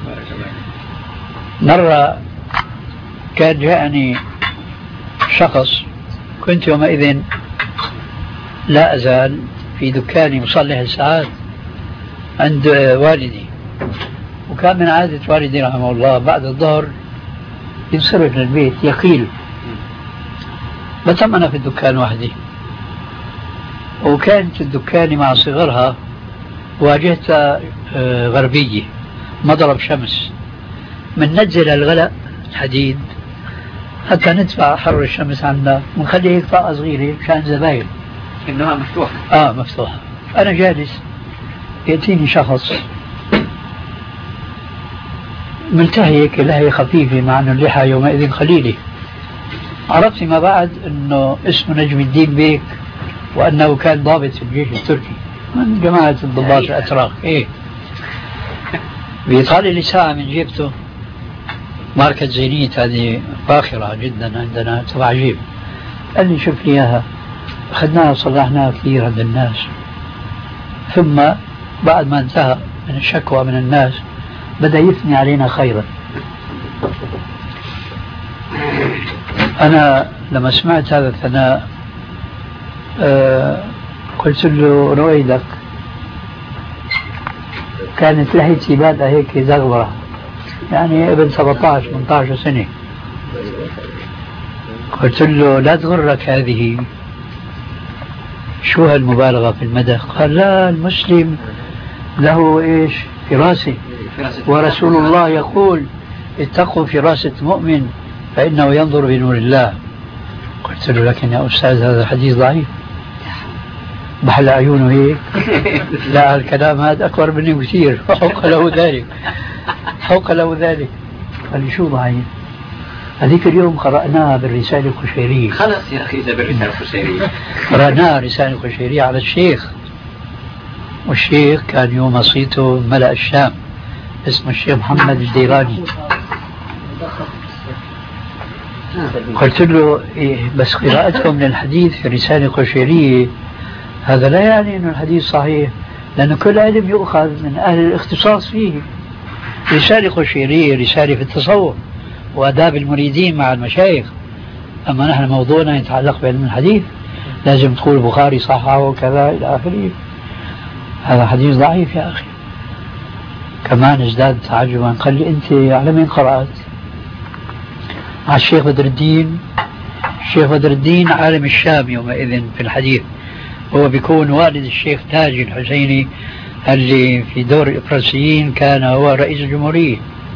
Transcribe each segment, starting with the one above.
مرة كان جاءني شخص، كنت يومئذ لا أزال في دكاني مصلح الساعات عند والدي، وكان من عادة والدي رحمه الله بعد الظهر ينصرف للبيت يقيل، بتم أنا في الدكان وحدي، وكانت الدكان مع صغرها واجهتها غربية مضرب شمس، من نزل الغلاء الحديد حتى ندفع حر الشمس عنا ونخليه هيك طاقة صغيرة مشان زباين إنها مفتوحة. مفتوحة. أنا جالس يأتيني شخص ملتهي هيك لهية خفيفة مع أنه اللحى يومئذ قليلة. عرفت فيما بعد أنه اسمه نجم الدين بيك، وأنه كان ضابط في الجيش التركي من جماعة الضباط الأتراك. بيطالع لي ساعة من جيبته ماركة زينيت، هذه فاخرة جدا عندنا تبع جيب. قال لي شوف لي إياها، أخذناها وصلحناها كثير عند الناس، ثم بعد ما انتهى من الشكوى من الناس بدأ يثني علينا خيرا. أنا لما سمعت هذا الثناء قلت له رويدك، كانت لحيتي بادئة هيك زغبرة، يعني ابن 17-18 سنة. قلت له لا تغرك هذه، شو هالمبالغة في المدح؟ قال لا، المسلم له ايش؟ فراسة، ورسول الله يقول اتقوا فراسة مؤمن فإنه ينظر بنور الله. قلت له لكن يا أستاذ هذا حديث ضعيف. بحل عيونه هيك لا، الكلام هذا أكبر مني كثير، فوق له ذلك. قال لي شو ضعيف؟ هذيك اليوم قرأناها بالرسالة القشيرية. خلص يا أخي إذا بالرسالة القشيرية قرأناها رسالة القشيرية على الشيخ، والشيخ كان يوم صيته ملأ الشام، اسمه الشيخ محمد الديراني. قلت له إيه بس قراءتهم للحديث في رسالة قشيرية هذا لا يعني أن الحديث صحيح، لأن كل علم يؤخذ من أهل الاختصاص فيه. رسالة قشيرية رسالة في التصوف وآداب المريدين مع المشايخ، أما نحن موضوعنا يتعلق بعلم الحديث لازم تقول البخاري صححه وكذا إلى آخره. هذا حديث ضعيف يا أخي. كمان ازداد تعجبا، قال لي أنت على مين قرأت؟ على الشيخ بدر الدين. الشيخ بدر الدين عالم الشام يومئذ في الحديث، هو بيكون والد الشيخ تاج الحسيني اللي في دور الإفراسيين كان هو رئيس الجمهورية.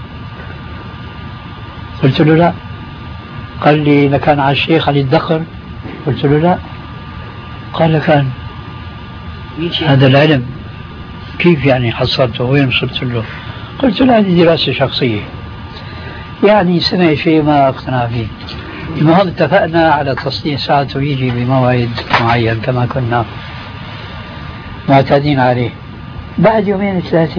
قلت له لا. قال لي لكان على الشيخ علي الدخر؟ قلت له لا. قال لكان. هذا العلم كيف يعني حصلته؟ وين وصلت له؟ قلت له هذه دراسة شخصية، يعني سمع شيء ما اقتنع فيه. المهم اتفقنا على تصنيع ساعته ويجي بموعد معين كما كنا معتادين عليه. بعد 2-3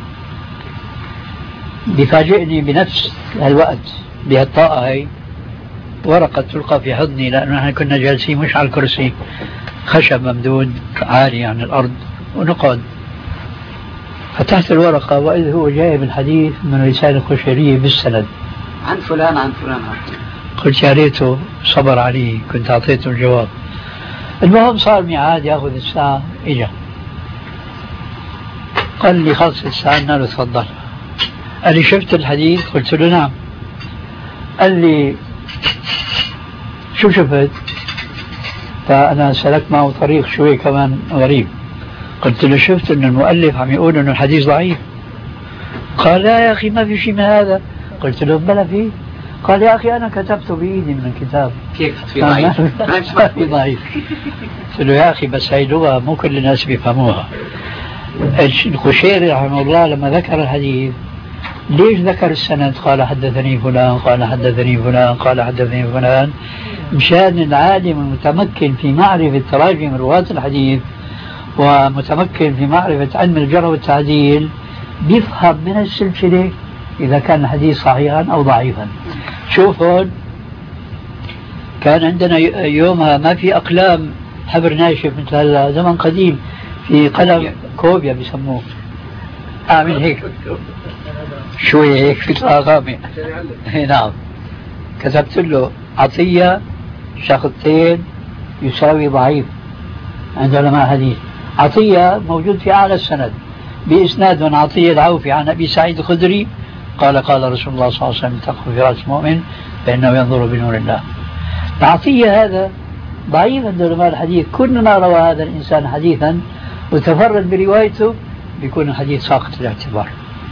بيفاجئني بنفس الوقت بهالطاقة هي ورقة تلقى في حضني، لأنه نحن كنا جالسين مش على الكرسي، خشب ممدود عالي عن الأرض ونقعد. فتحت الورقة وإذ هو جايب الحديث من رسالة قشيرية بالسند عن فلان عن فلان. قلت يا ريته صبر عليه، كنت أعطيته الجواب. المهم صار ميعاد ياخذ الساعة، إجا قال لي خلص الساعة، قلنا له تفضل. قال لي شفت الحديث؟ قلت له نعم. قال لي شو شفت؟ فأنا سلكت معه طريق شوي كمان غريب. قلت له شفت أن المؤلف عم يقول أن الحديث ضعيف. قال لا يا أخي ما في شيء من هذا. قلت له بلا فيه. قال يا أخي أنا كتبت بإيدي من الكتاب. كيف في ضعيف؟ ما في ضعيف. قلت له يا أخي بس هاي لغة مو كل الناس بيفهموها. القشيري رحمه الله لما ذكر الحديث ليش ذكر السند؟ قال حدثني فلان قال حدثني فلان قال حدثني فلان، مشان العالم المتمكن في معرفة تراجم رواة الحديث ومتمكن في معرفة علم الجرح والتعديل بيفهم من السلسلة إذا كان الحديث صحيحا أو ضعيفا. شوف هون كان عندنا يومها ما في أقلام حبر ناشف مثل هلا، زمن قديم في قلم كوبيا بيسموه، أعمل هيك شوية هيك في الأغامي. نعم. كتبت له عطية شخصين يساوي ضعيف عند علماء الحديث. عطية موجود في أعلى السند بإسناد من عطية العوفي عن أبي سعيد الخدري قال قال رسول الله صلى الله عليه وسلم تقف في رأس المؤمن فإنه ينظر بنور الله. عطية هذا ضعيف عند علماء الحديث، كلما روى هذا الإنسان حديثا وتفرد بروايته بيكون الحديث ساقط الاعتبار.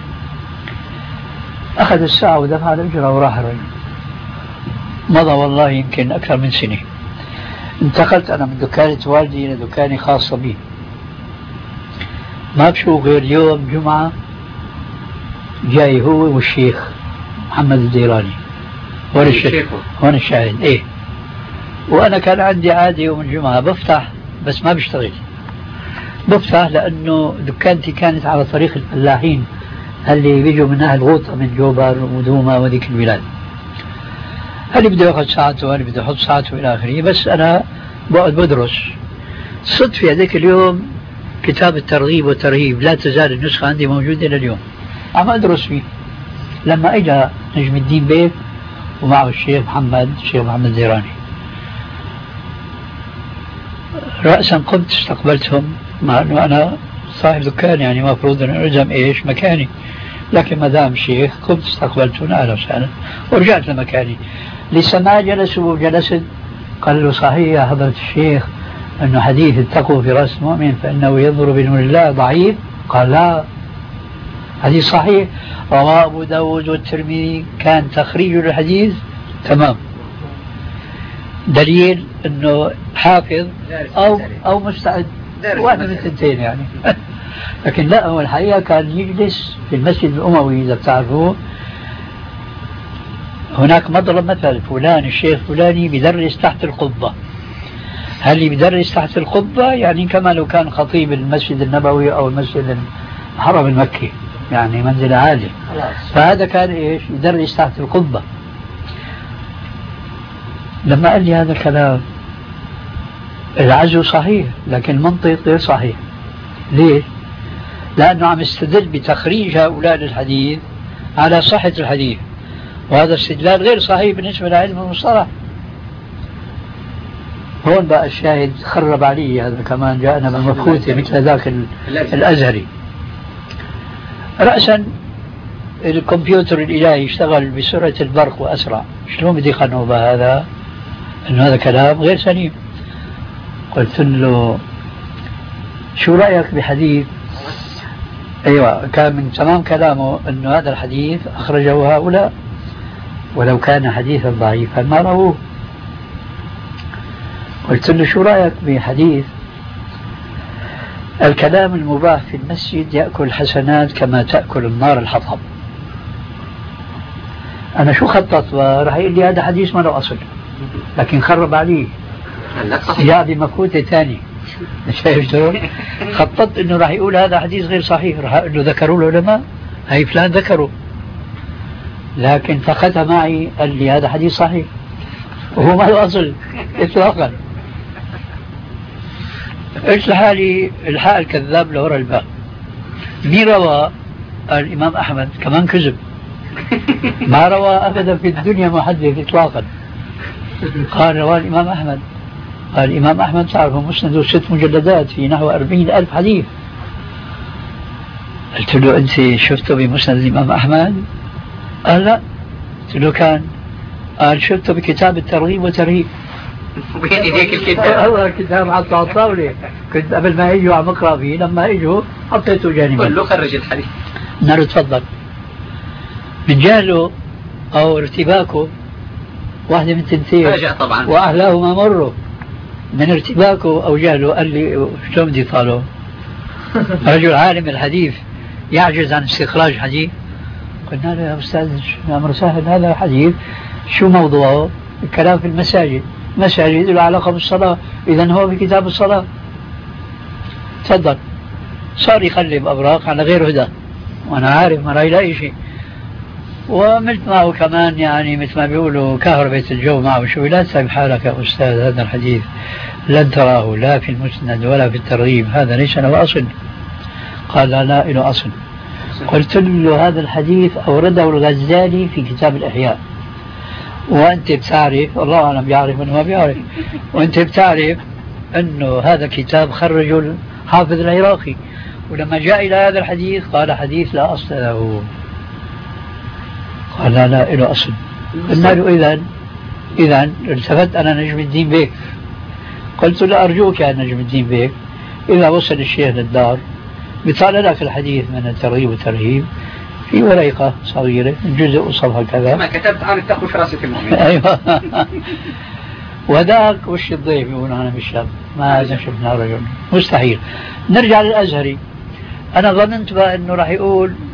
أخذ الساعة ودفع الأجرة وراح الرجل. مضى والله يمكن أكثر من سنة. انتقلت أنا من دكانة والدي إلى دكانة خاصة بي. ما بشوف غير يوم جمعة جاي هو والشيخ محمد الديراني. هون الشاهد. إيه. وأنا كان عندي عادة يوم الجمعة بفتح بس ما بشتغل. بفتح لأنه دكانتي كانت على طريق الفلاحين اللي بيجوا من أهل غوطة من جوبر ودوما وذيك البلاد. اللي بده ياخذ ساعته واللي بده يحط ساعته إلى آخره. بس أنا بقعد بدرس. صدفة هذاك اليوم كتاب الترغيب والترهيب لا تزال النسخة عندي موجودة إلى اليوم. عم أدرس فيه لما إجا نجم الدين بيك ومعه الشيخ محمد الديراني. رأسا قمت استقبلتهم مع أنه أنا صاحب دكان يعني مفروض أن ألزم إيش مكاني، لكن ما دام شيخ قمت استقبلتهم أهلا وسهلا ورجعت لمكاني. لسه ما جلست قال له صحيح يا حضرة الشيخ أنه حديث اتقوا في رأس المؤمن فإنه ينظر بنور الله ضعيف؟ قال لا، حديث صحيح رواه أبو داود والترمذي كان تخريج الحديث تمام. دليل أنه حافظ أو مستعد واحد من الثنتين يعني. لكن لا، هو الحقيقة كان يجلس في المسجد الأموي إذا بتعرفوه. هناك مضرب مثل فلان الشيخ فلاني بدرس تحت القبة. هل بدرس تحت القبة يعني كما لو كان خطيب المسجد النبوي أو المسجد الحرم المكي يعني منزل عالي. فهذا كان إيش يدرس تحت القبة. لما قال لي هذا الكلام العزو صحيح لكن المنطق غير صحيح. ليه؟ لأنه عم يستدل بتخريج هؤلاء للحديث على صحة الحديث، وهذا استدلال غير صحيح بالنسبة لعلم المصطلح. هون بقى الشاهد خرب علي هذا كمان جاءنا بالمفوتة مثل ذاك الأزهري. رأسا الكمبيوتر الإلهي يشتغل بسرعة البرق وأسرع، شلون بدي قنعه بهذا أنه هذا كلام غير سليم؟ قلت له شو رأيك بحديث؟ أيوة، كان من تمام كلامه أنه هذا الحديث أخرجه هؤلاء ولو كان حديثا ضعيفا ما رووه. قلت له شو رأيك بحديث الكلام المباح في المسجد يأكل الحسنات كما تأكل النار الحطب؟ أنا شو خطط راح يقول لي هذا حديث ما له أصل، لكن خرب عليه جاء بمفوتة ثاني. شايف شلون؟ خططت انه راح يقول هذا حديث غير صحيح، راح اقول له ذكروا العلماء هي فلان ذكروا، لكن فقدها معي قال لي هذا حديث صحيح وهو ما له اصل اطلاقا. قلت لحالي الحق الكذاب لورا الباب. مين روى؟ الامام احمد، كمان كذب، ما روى ابدا في الدنيا محدث اطلاقا. قال رواه الامام احمد. قال الإمام أحمد تعرفوا مسنده 6 مجلدات في نحو 40,000 حديث. قلت له أنت شفته بمسند الإمام أحمد؟ قال لا. قلت له كان؟ قال شفته بكتاب الترغيب والترهيب. وين هيك الكتاب؟ والله الكتاب حطه على الطاولة، كنت قبل ما يجوا عم اقرا فيه، لما اجوا حطيته جانبا. قل له خرج الحديث. قلنا له تفضل. من جهله أو ارتباكه واحدة من تنتين طبعا وأهلاهما مروا. من ارتباكه أو جهله قال لي شلون بدي طاله؟ رجل عالم الحديث يعجز عن استخراج حديث. قلنا له يا أستاذ أمر سهل، هذا حديث شو موضوعه؟ الكلام في المساجد، مساجد له علاقة بالصلاة، إذا هو في كتاب الصلاة. تفضل. صار يقلب أبراق على غير هدى، وأنا عارف ما رأي لا شيء. ومثل معه كمان يعني مثل ما بيقولوا كهربة الجو معه شوي. لا تسأل حالك يا أستاذ، هذا الحديث لن تراه لا في المسند ولا في الترغيب، هذا ليس له أصل. قال لا له أصل. قلت له هذا الحديث أورده الغزالي في كتاب الإحياء، وأنت بتعرف، الله أعلم بيعرف من ما بيعرف، وأنت بتعرف أنه هذا كتاب خرجه الحافظ العراقي، ولما جاء إلى هذا الحديث قال حديث لا أصل له. قال لا له أصل. قلنا له إذا التفت أنا نجم الدين بيك، قلت له أرجوك يا نجم الدين بيك إذا وصل الشيخ للدار بيطالع لك الحديث من الترغيب والترهيب في ورقة صغيرة من جزء وصفحة كذا كما كتبت عن التقوى فراسة المؤمن. أيوة. وذاك وش الضيف يقول أنا مش شاب، ما هذا شفنا رجل، مستحيل. نرجع للأزهري، أنا ظننت بقى أنه راح يقول